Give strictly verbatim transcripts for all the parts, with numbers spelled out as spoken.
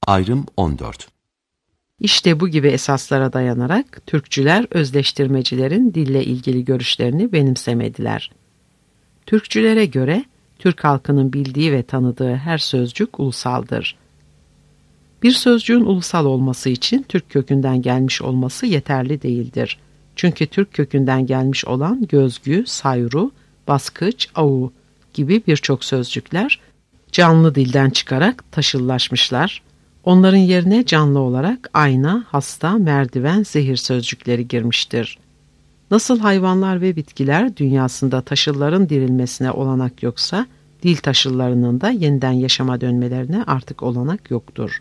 Ayrım on dört. İşte bu gibi esaslara dayanarak Türkçüler özdeştirmecilerin dille ilgili görüşlerini benimsemediler. Türkçülere göre Türk halkının bildiği ve tanıdığı her sözcük ulusaldır. Bir sözcüğün ulusal olması için Türk kökünden gelmiş olması yeterli değildir. Çünkü Türk kökünden gelmiş olan gözgü, sayru, baskıç, avu gibi birçok sözcükler canlı dilden çıkarak taşıllaşmışlar. Onların yerine canlı olarak ayna, hasta, merdiven, zehir sözcükleri girmiştir. Nasıl hayvanlar ve bitkiler dünyasında taşılların dirilmesine olanak yoksa, dil taşıllarının da yeniden yaşama dönmelerine artık olanak yoktur.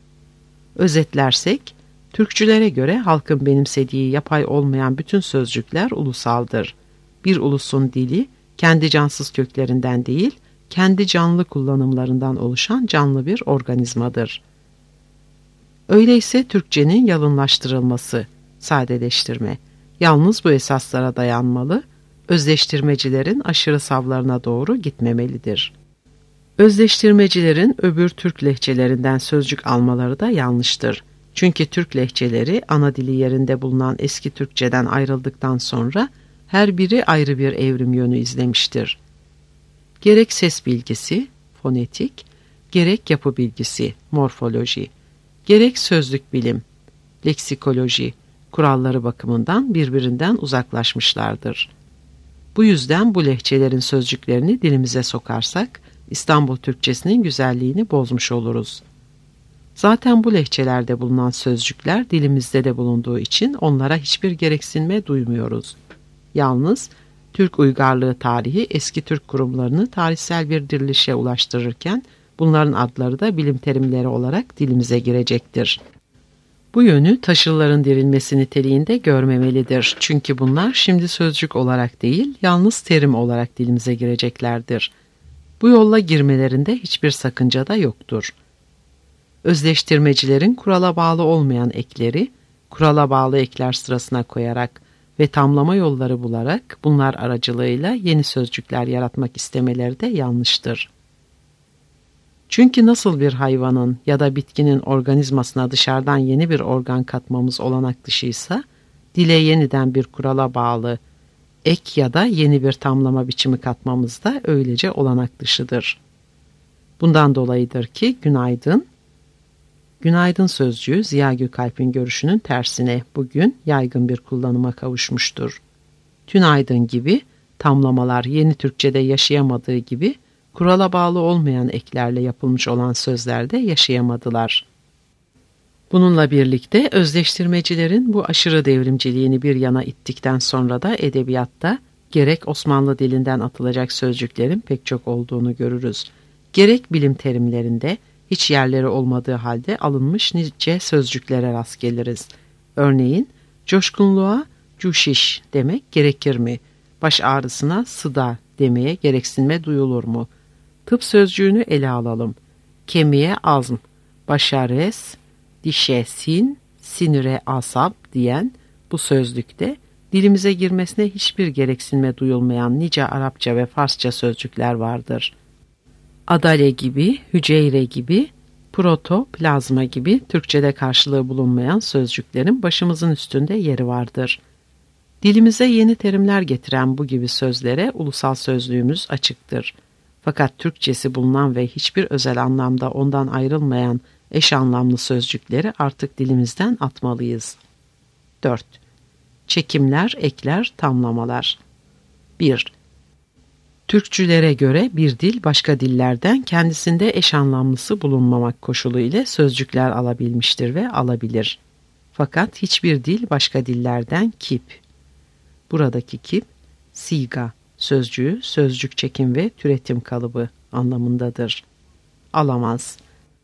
Özetlersek, Türkçülere göre halkın benimsediği yapay olmayan bütün sözcükler ulusaldır. Bir ulusun dili, kendi cansız köklerinden değil, kendi canlı kullanımlarından oluşan canlı bir organizmadır. Öyleyse Türkçenin yalınlaştırılması, sadeleştirme, yalnız bu esaslara dayanmalı, özdeştirmecilerin aşırı savlarına doğru gitmemelidir. Özdeştirmecilerin öbür Türk lehçelerinden sözcük almaları da yanlıştır. Çünkü Türk lehçeleri ana dili yerinde bulunan eski Türkçeden ayrıldıktan sonra her biri ayrı bir evrim yönü izlemiştir. Gerek ses bilgisi, fonetik, gerek yapı bilgisi, morfoloji, gerek sözlük bilim, leksikoloji, kuralları bakımından birbirinden uzaklaşmışlardır. Bu yüzden bu lehçelerin sözcüklerini dilimize sokarsak, İstanbul Türkçesinin güzelliğini bozmuş oluruz. Zaten bu lehçelerde bulunan sözcükler dilimizde de bulunduğu için onlara hiçbir gereksinme duymuyoruz. Yalnız Türk uygarlığı tarihi eski Türk kurumlarını tarihsel bir dirilişe ulaştırırken bunların adları da bilim terimleri olarak dilimize girecektir. Bu yönü taşılların dirilmesi niteliğinde görmemelidir. Çünkü bunlar şimdi sözcük olarak değil, yalnız terim olarak dilimize gireceklerdir. Bu yolla girmelerinde hiçbir sakınca da yoktur. Özdeştirmecilerin kurala bağlı olmayan ekleri, kurala bağlı ekler sırasına koyarak ve tamlama yolları bularak bunlar aracılığıyla yeni sözcükler yaratmak istemeleri de yanlıştır. Çünkü nasıl bir hayvanın ya da bitkinin organizmasına dışarıdan yeni bir organ katmamız olanak dışıysa, dile yeniden bir kurala bağlı ek ya da yeni bir tamlama biçimi katmamız da öylece olanak dışıdır. Bundan dolayıdır ki günaydın, günaydın sözcüğü Ziya Gökalp'in görüşünün tersine bugün yaygın bir kullanıma kavuşmuştur. Tünaydın gibi tamlamalar yeni Türkçe'de yaşayamadığı gibi kurala bağlı olmayan eklerle yapılmış olan sözlerde yaşayamadılar. Bununla birlikte özdeştirmecilerin bu aşırı devrimciliğini bir yana ittikten sonra da edebiyatta gerek Osmanlı dilinden atılacak sözcüklerin pek çok olduğunu görürüz. Gerek bilim terimlerinde hiç yerleri olmadığı halde alınmış nice sözcüklere rast geliriz. Örneğin coşkunluğa cuşiş demek gerekir mi? Baş ağrısına sıda demeye gereksinme duyulur mu? Tıp sözcüğünü ele alalım. Kemiğe azm, başa res, dişe sin, sinire asap diyen bu sözlükte dilimize girmesine hiçbir gereksinme duyulmayan nice Arapça ve Farsça sözcükler vardır. Adale gibi, hücre gibi, protoplazma gibi Türkçe'de karşılığı bulunmayan sözcüklerin başımızın üstünde yeri vardır. Dilimize yeni terimler getiren bu gibi sözlere ulusal sözlüğümüz açıktır. Fakat Türkçesi bulunan ve hiçbir özel anlamda ondan ayrılmayan eş anlamlı sözcükleri artık dilimizden atmalıyız. dört. Çekimler, ekler, tamlamalar. bir. Türkçülere göre bir dil başka dillerden kendisinde eş anlamlısı bulunmamak koşulu ile sözcükler alabilmiştir ve alabilir. Fakat hiçbir dil başka dillerden kip. Buradaki kip, siga sözcüğü, sözcük çekim ve türetim kalıbı anlamındadır. Alamaz.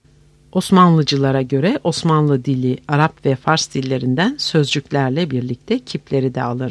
Osmanlıcılara göre Osmanlı dili, Arap ve Fars dillerinden sözcüklerle birlikte kipleri de alır.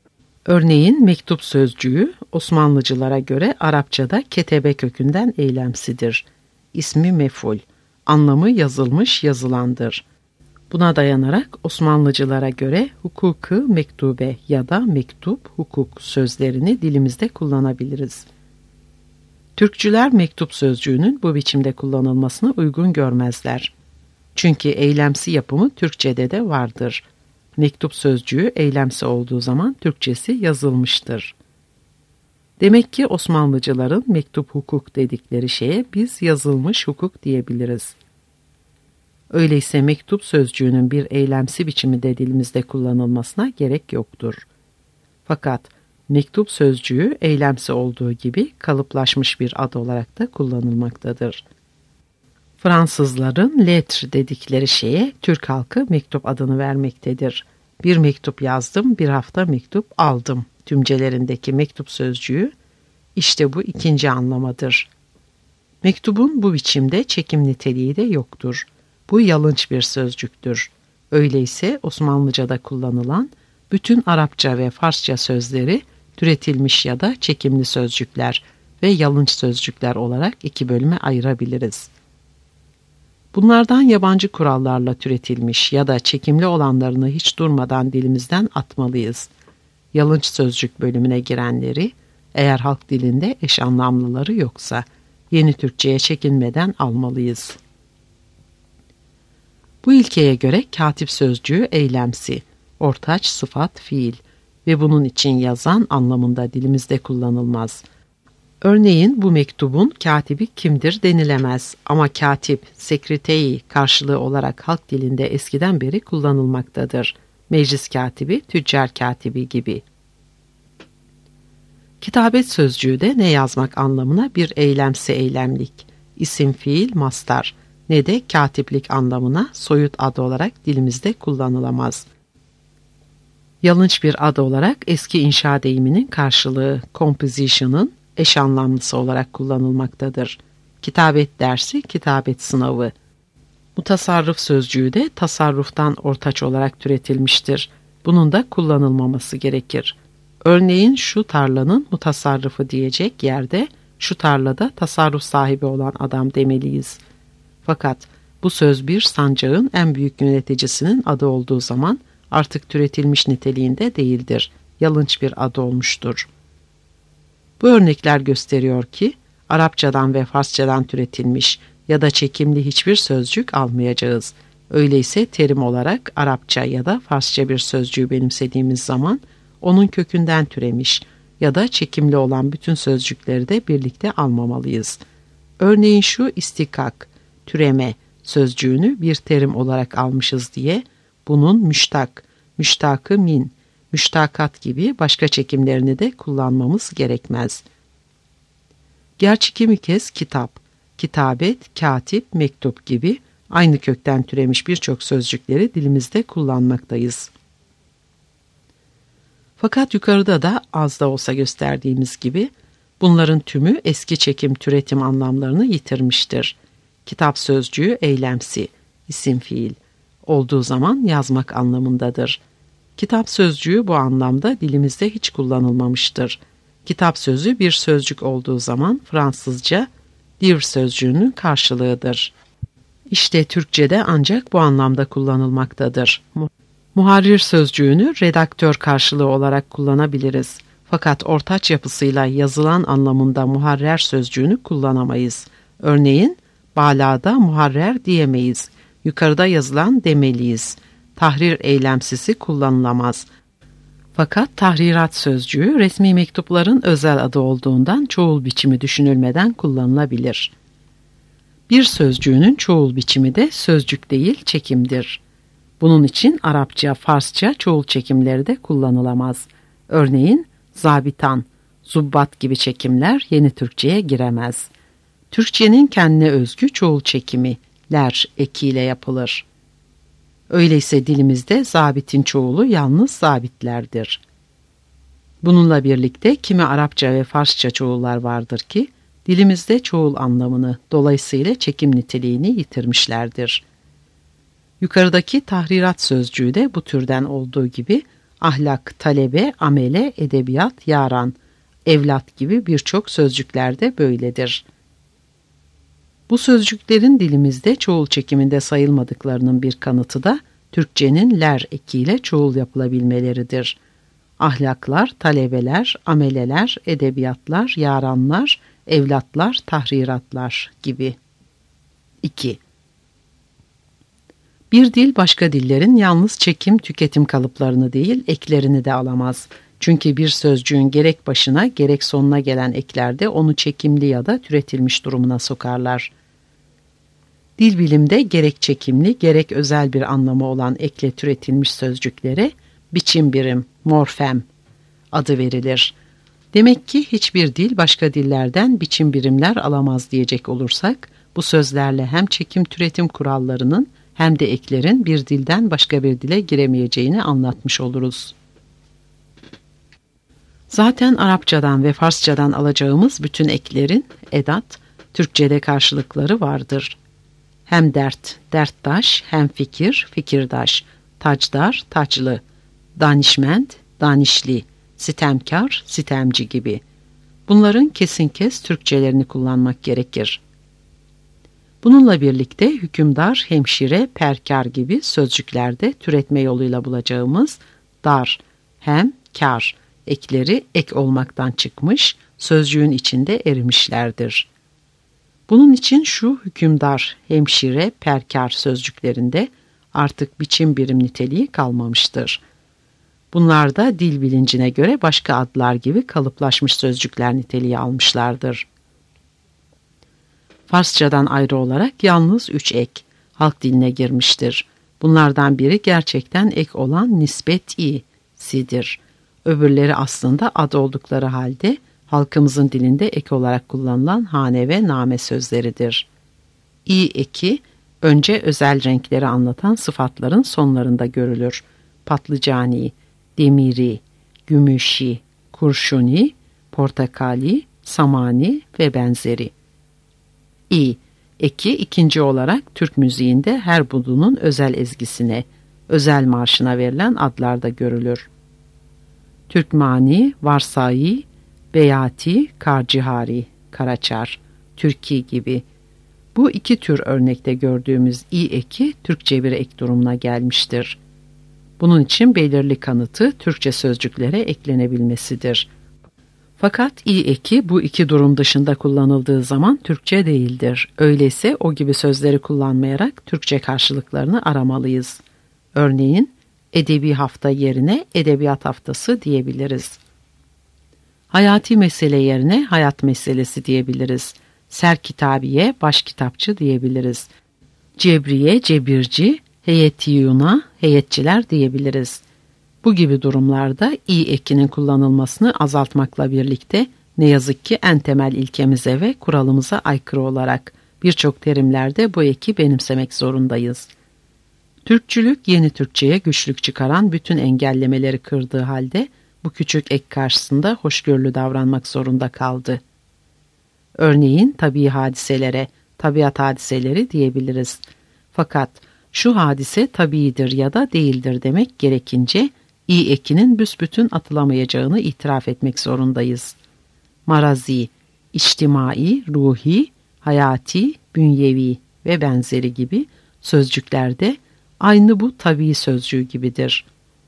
Örneğin mektup sözcüğü Osmanlıcılara göre Arapçada ketebe kökünden eylemsidir. İsmi mef'ul, anlamı yazılmış, yazılandır. Buna dayanarak Osmanlıcılara göre hukuku mektube ya da mektup hukuk sözlerini dilimizde kullanabiliriz. Türkçüler mektup sözcüğünün bu biçimde kullanılmasını uygun görmezler. Çünkü eylemsi yapımı Türkçe'de de vardır. Mektup sözcüğü eylemsi olduğu zaman Türkçesi yazılmıştır. Demek ki Osmanlıcıların mektup hukuk dedikleri şeye biz yazılmış hukuk diyebiliriz. Öyleyse mektup sözcüğünün bir eylemsi biçimi de dilimizde kullanılmasına gerek yoktur. Fakat mektup sözcüğü eylemsi olduğu gibi kalıplaşmış bir ad olarak da kullanılmaktadır. Fransızların lettre dedikleri şeye Türk halkı mektup adını vermektedir. Bir mektup yazdım, bir hafta mektup aldım tümcelerindeki mektup sözcüğü işte bu ikinci anlamadır. Mektubun bu biçimde çekim niteliği de yoktur. Bu yalınç bir sözcüktür. Öyleyse Osmanlıca'da kullanılan bütün Arapça ve Farsça sözleri türetilmiş ya da çekimli sözcükler ve yalınç sözcükler olarak iki bölüme ayırabiliriz. Bunlardan yabancı kurallarla türetilmiş ya da çekimli olanlarını hiç durmadan dilimizden atmalıyız. Yalınç sözcük bölümüne girenleri, eğer halk dilinde eş anlamlıları yoksa, yeni Türkçe'ye çekinmeden almalıyız. Bu ilkeye göre katip sözcüğü eylemsi, ortaç sıfat fiil ve bunun için yazan anlamında dilimizde kullanılmaz. Örneğin bu mektubun katibi kimdir denilemez ama katip, sekreteyi karşılığı olarak halk dilinde eskiden beri kullanılmaktadır. Meclis katibi, tüccar katibi gibi. Kitabet sözcüğü de ne yazmak anlamına bir eylemsi eylemlik, isim fiil mastar, ne de katiplik anlamına soyut ad olarak dilimizde kullanılamaz. Yalınç bir ad olarak eski inşa deyiminin karşılığı composition'ın eş anlamlısı olarak kullanılmaktadır. Kitabet dersi, kitabet sınavı. Mutasarrıf sözcüğü de tasarruftan ortaç olarak türetilmiştir. Bunun da kullanılmaması gerekir. Örneğin şu tarlanın mutasarrıfı diyecek yerde şu tarlada tasarruf sahibi olan adam demeliyiz. Fakat bu söz bir sancağın en büyük yöneticisinin adı olduğu zaman artık türetilmiş niteliğinde değildir. Yalınç bir adı olmuştur. Bu örnekler gösteriyor ki Arapçadan ve Farsçadan türetilmiş ya da çekimli hiçbir sözcük almayacağız. Öyleyse terim olarak Arapça ya da Farsça bir sözcüğü benimsediğimiz zaman onun kökünden türemiş ya da çekimli olan bütün sözcükleri de birlikte almamalıyız. Örneğin şu istikak, türeme sözcüğünü bir terim olarak almışız diye bunun müştak, müştakı min, müştakat gibi başka çekimlerini de kullanmamız gerekmez. Gerçi kimi kez kitap, kitabet, katip, mektup gibi aynı kökten türemiş birçok sözcükleri dilimizde kullanmaktayız. Fakat yukarıda da az da olsa gösterdiğimiz gibi bunların tümü eski çekim türetim anlamlarını yitirmiştir. Kitap sözcüğü eylemsi, isim fiil olduğu zaman yazmak anlamındadır. Kitap sözcüğü bu anlamda dilimizde hiç kullanılmamıştır. Kitap sözü bir sözcük olduğu zaman Fransızca livre sözcüğünün karşılığıdır. İşte Türkçe'de ancak bu anlamda kullanılmaktadır. Muharrir sözcüğünü redaktör karşılığı olarak kullanabiliriz. Fakat ortaç yapısıyla yazılan anlamında muharrer sözcüğünü kullanamayız. Örneğin balada muharrer diyemeyiz. Yukarıda yazılan demeliyiz. Tahrir eylemsisi kullanılamaz. Fakat tahrirat sözcüğü resmi mektupların özel adı olduğundan çoğul biçimi düşünülmeden kullanılabilir. Bir sözcüğünün çoğul biçimi de sözcük değil çekimdir. Bunun için Arapça, Farsça çoğul çekimleri de kullanılamaz. Örneğin zabitan, zubbat gibi çekimler yeni Türkçe'ye giremez. Türkçenin kendine özgü çoğul çekimi, ler ekiyle yapılır. Öyleyse dilimizde zabitin çoğulu yalnız zabitlerdir. Bununla birlikte kimi Arapça ve Farsça çoğullar vardır ki dilimizde çoğul anlamını dolayısıyla çekim niteliğini yitirmişlerdir. Yukarıdaki tahrirat sözcüğü de bu türden olduğu gibi ahlak, talebe, amele, edebiyat, yaran, evlat gibi birçok sözcüklerde böyledir. Bu sözcüklerin dilimizde çoğul çekiminde sayılmadıklarının bir kanıtı da Türkçenin ler ekiyle çoğul yapılabilmeleridir. Ahlaklar, talebeler, ameleler, edebiyatlar, yaranlar, evlatlar, tahriratlar gibi. iki. Bir dil başka dillerin yalnız çekim tüketim kalıplarını değil eklerini de alamaz. Çünkü bir sözcüğün gerek başına gerek sonuna gelen eklerde onu çekimli ya da türetilmiş durumuna sokarlar. Dil bilimde gerek çekimli gerek özel bir anlamı olan ekle türetilmiş sözcüklere biçim birim, morfem adı verilir. Demek ki hiçbir dil başka dillerden biçim birimler alamaz diyecek olursak, bu sözlerle hem çekim türetim kurallarının hem de eklerin bir dilden başka bir dile giremeyeceğini anlatmış oluruz. Zaten Arapçadan ve Farsçadan alacağımız bütün eklerin edat, Türkçe'de karşılıkları vardır. Hem dert, derttaş, hem fikir, fikirdaş, tacdar, taçlı, danişment, danişli, sitemkar, sitemci gibi. Bunların kesin kes Türkçelerini kullanmak gerekir. Bununla birlikte hükümdar, hemşire, perkar gibi sözcüklerde türetme yoluyla bulacağımız dar, hem, kar ekleri ek olmaktan çıkmış, sözcüğün içinde erimişlerdir. Bunun için şu hükümdar, hemşire, perkar sözcüklerinde artık biçim birim niteliği kalmamıştır. Bunlar da dil bilincine göre başka adlar gibi kalıplaşmış sözcükler niteliği almışlardır. Farsçadan ayrı olarak yalnız üç ek halk diline girmiştir. Bunlardan biri gerçekten ek olan nispet-i sidir. Öbürleri aslında ad oldukları halde halkımızın dilinde ek olarak kullanılan hane ve name sözleridir. İ eki önce özel renkleri anlatan sıfatların sonlarında görülür. Patlıcani, demiri, gümüşi, kurşuni, portakali, samani ve benzeri. İ eki ikinci olarak Türk müziğinde her budunun özel ezgisine, özel marşına verilen adlarda görülür. Türkmani, Varsai, Beyati, Karcihari, Karaçar, Türki gibi. Bu iki tür örnekte gördüğümüz i eki Türkçe bir ek durumuna gelmiştir. Bunun için belirli kanıtı Türkçe sözcüklere eklenebilmesidir. Fakat i eki bu iki durum dışında kullanıldığı zaman Türkçe değildir. Öyleyse o gibi sözleri kullanmayarak Türkçe karşılıklarını aramalıyız. Örneğin edebi hafta yerine edebiyat haftası diyebiliriz. Hayati mesele yerine hayat meselesi diyebiliriz. Serkitabiye, başkitapçı diyebiliriz. Cebriye, cebirci, heyetiyuna, heyetçiler diyebiliriz. Bu gibi durumlarda i ekinin kullanılmasını azaltmakla birlikte ne yazık ki en temel ilkemize ve kuralımıza aykırı olarak birçok terimlerde bu eki benimsemek zorundayız. Türkçülük yeni Türkçe'ye güçlük çıkaran bütün engellemeleri kırdığı halde bu küçük ek karşısında hoşgörülü davranmak zorunda kaldı. Örneğin tabii hadiselere, tabiat hadiseleri diyebiliriz. Fakat şu hadise tabiidir ya da değildir demek gerekince i ekinin büsbütün atılamayacağını itiraf etmek zorundayız. Marazi, içtimai, ruhi, hayati, bünyevi ve benzeri gibi sözcüklerde aynı bu tabii sözcüğü gibidir.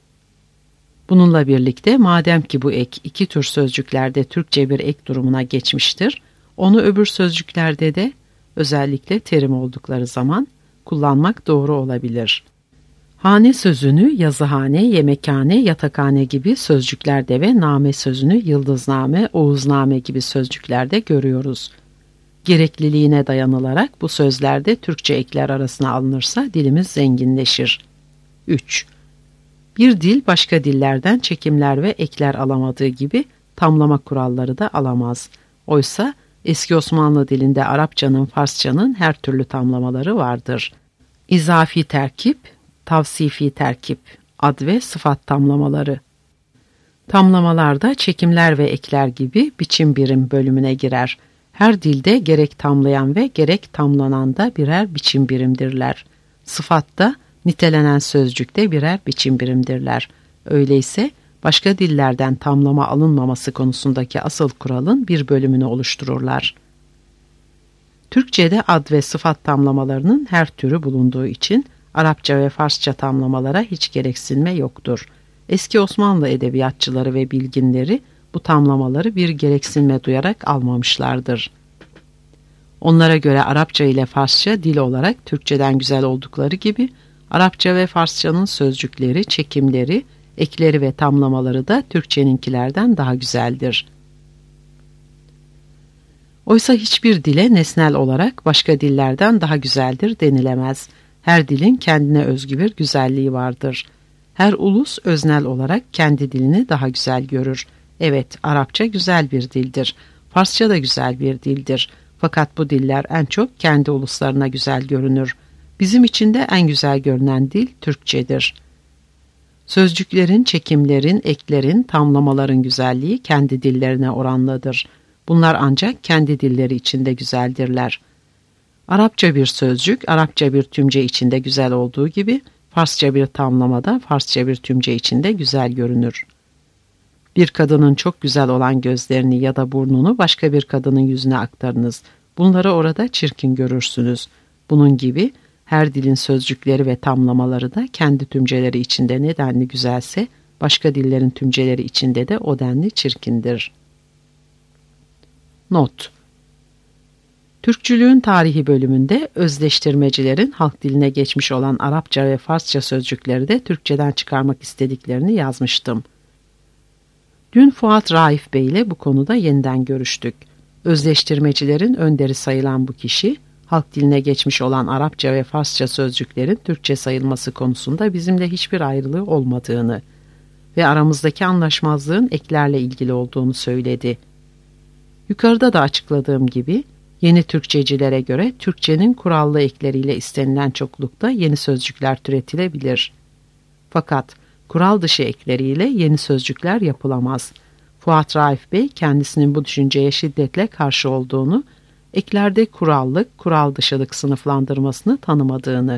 Bununla birlikte madem ki bu ek iki tür sözcüklerde Türkçe bir ek durumuna geçmiştir, onu öbür sözcüklerde de özellikle terim oldukları zaman kullanmak doğru olabilir. Hane sözünü yazıhane, yemekhane, yatakhane gibi sözcüklerde ve name sözünü yıldızname, oğuzname gibi sözcüklerde görüyoruz. Gerekliliğine dayanılarak bu sözlerde Türkçe ekler arasına alınırsa dilimiz zenginleşir. üç. Bir dil başka dillerden çekimler ve ekler alamadığı gibi tamlama kuralları da alamaz. Oysa eski Osmanlı dilinde Arapçanın, Farsçanın her türlü tamlamaları vardır. İzafi terkip, tavsifi terkip, ad ve sıfat tamlamaları. Tamlamalarda çekimler ve ekler gibi biçim birim bölümüne girer. Her dilde gerek tamlayan ve gerek tamlanan da birer biçim birimdirler. Sıfatta nitelenen sözcükte birer biçim birimdirler. Öyleyse başka dillerden tamlama alınmaması konusundaki asıl kuralın bir bölümünü oluştururlar. Türkçe'de ad ve sıfat tamlamalarının her türü bulunduğu için Arapça ve Farsça tamlamalara hiç gereksinme yoktur. Eski Osmanlı edebiyatçıları ve bilginleri bu tamlamaları bir gereksinme duyarak almamışlardır. Onlara göre Arapça ile Farsça dil olarak Türkçeden güzel oldukları gibi Arapça ve Farsçanın sözcükleri, çekimleri, ekleri ve tamlamaları da Türkçeninkilerden daha güzeldir. Oysa hiçbir dile nesnel olarak başka dillerden daha güzeldir denilemez. Her dilin kendine özgü bir güzelliği vardır. Her ulus öznel olarak kendi dilini daha güzel görür. Evet, Arapça güzel bir dildir. Farsça da güzel bir dildir. Fakat bu diller en çok kendi uluslarına güzel görünür. Bizim için de en güzel görünen dil Türkçedir. Sözcüklerin, çekimlerin, eklerin, tamlamaların güzelliği kendi dillerine oranlıdır. Bunlar ancak kendi dilleri içinde güzeldirler. Arapça bir sözcük, Arapça bir tümce içinde güzel olduğu gibi, Farsça bir tamlamada, Farsça bir tümce içinde güzel görünür. Bir kadının çok güzel olan gözlerini ya da burnunu başka bir kadının yüzüne aktarınız. Bunları orada çirkin görürsünüz. Bunun gibi her dilin sözcükleri ve tamlamaları da kendi tümceleri içinde ne denli güzelse, başka dillerin tümceleri içinde de o denli çirkindir. Not: Türkçülüğün tarihi bölümünde özdeştirmecilerin halk diline geçmiş olan Arapça ve Farsça sözcükleri de Türkçeden çıkarmak istediklerini yazmıştım. Dün Fuat Raif Bey ile bu konuda yeniden görüştük. Özdeştirmecilerin önderi sayılan bu kişi, halk diline geçmiş olan Arapça ve Farsça sözcüklerin Türkçe sayılması konusunda bizimle hiçbir ayrılığı olmadığını ve aramızdaki anlaşmazlığın eklerle ilgili olduğunu söyledi. Yukarıda da açıkladığım gibi, yeni Türkçecilere göre Türkçenin kurallı ekleriyle istenilen çoklukta yeni sözcükler türetilebilir. Fakat kural dışı ekleriyle yeni sözcükler yapılamaz. Fuat Raif Bey kendisinin bu düşünceye şiddetle karşı olduğunu, eklerde kurallık, kural dışılık sınıflandırmasını tanımadığını,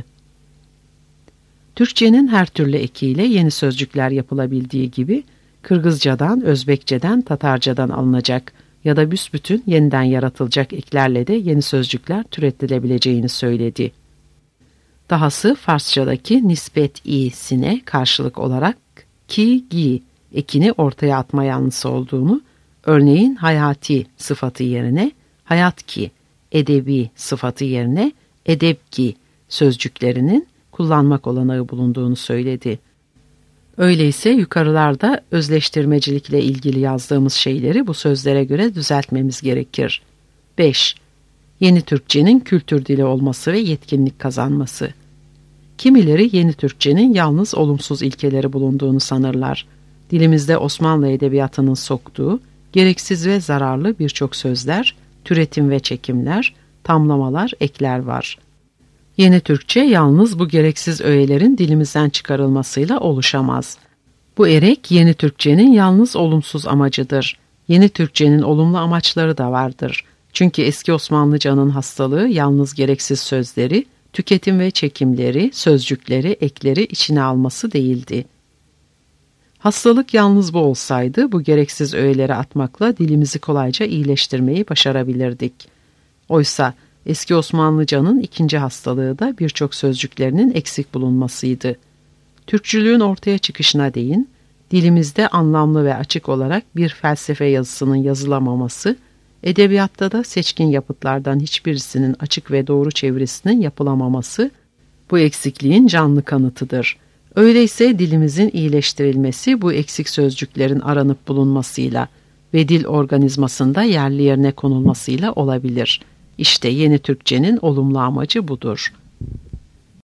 Türkçenin her türlü ekiyle yeni sözcükler yapılabildiği gibi, Kırgızcadan, Özbekçeden, Tatarcadan alınacak ya da büsbütün yeniden yaratılacak eklerle de yeni sözcükler türetilebileceğini söyledi. Dahası Farsçadaki nispet i'sine karşılık olarak ki, gi ekini ortaya atma yanlısı olduğunu, örneğin hayati sıfatı yerine hayat ki, edebi sıfatı yerine edep ki sözcüklerinin kullanmak olanağı bulunduğunu söyledi. Öyleyse yukarılarda özleştirmecilikle ilgili yazdığımız şeyleri bu sözlere göre düzeltmemiz gerekir. beş. Yeni Türkçenin kültür dili olması ve yetkinlik kazanması. Kimileri yeni Türkçenin yalnız olumsuz ilkeleri bulunduğunu sanırlar. Dilimizde Osmanlı edebiyatının soktuğu, gereksiz ve zararlı birçok sözler, türetim ve çekimler, tamlamalar, ekler var. Yeni Türkçe yalnız bu gereksiz öğelerin dilimizden çıkarılmasıyla oluşamaz. Bu erek yeni Türkçenin yalnız olumsuz amacıdır. Yeni Türkçenin olumlu amaçları da vardır. Çünkü eski Osmanlıcanın hastalığı yalnız gereksiz sözleri, tüketim ve çekimleri, sözcükleri, ekleri içine alması değildi. Hastalık yalnız bu olsaydı bu gereksiz öğeleri atmakla dilimizi kolayca iyileştirmeyi başarabilirdik. Oysa eski Osmanlıcanın ikinci hastalığı da birçok sözcüklerinin eksik bulunmasıydı. Türkçülüğün ortaya çıkışına değin, dilimizde anlamlı ve açık olarak bir felsefe yazısının yazılamaması, edebiyatta da seçkin yapıtlardan hiçbirisinin açık ve doğru çevirisinin yapılamaması, bu eksikliğin canlı kanıtıdır. Öyleyse dilimizin iyileştirilmesi bu eksik sözcüklerin aranıp bulunmasıyla ve dil organizmasında yerli yerine konulmasıyla olabilir. İşte yeni Türkçenin olumlu amacı budur.